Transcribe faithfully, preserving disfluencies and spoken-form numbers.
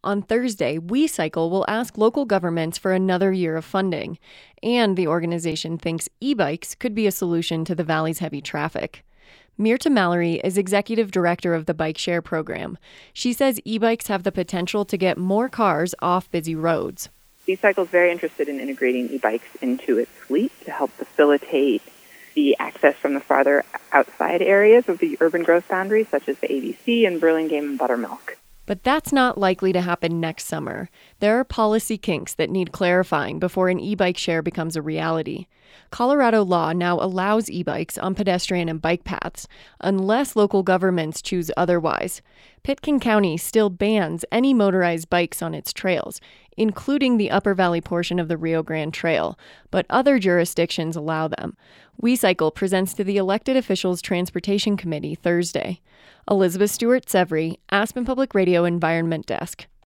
On Thursday, WeCycle will ask local governments for another year of funding, and the organization thinks e-bikes could be a solution to the valley's heavy traffic. Mirta Mallory is executive director of the Bike Share program. She says e-bikes have the potential to get more cars off busy roads. WeCycle is very interested in integrating e-bikes into its fleet to help facilitate the access from the farther outside areas of the urban growth boundaries, such as the A B C and Burlingame and Buttermilk. But that's not likely to happen next summer. There are policy kinks that need clarifying before an e-bike share becomes a reality. Colorado law now allows e-bikes on pedestrian and bike paths, unless local governments choose otherwise. Pitkin County still bans any motorized bikes on its trails, including the Upper Valley portion of the Rio Grande Trail, but other jurisdictions allow them. WeCycle presents to the Elected Officials Transportation Committee Thursday. Elizabeth Stewart-Severi, Aspen Public Radio Environment Desk.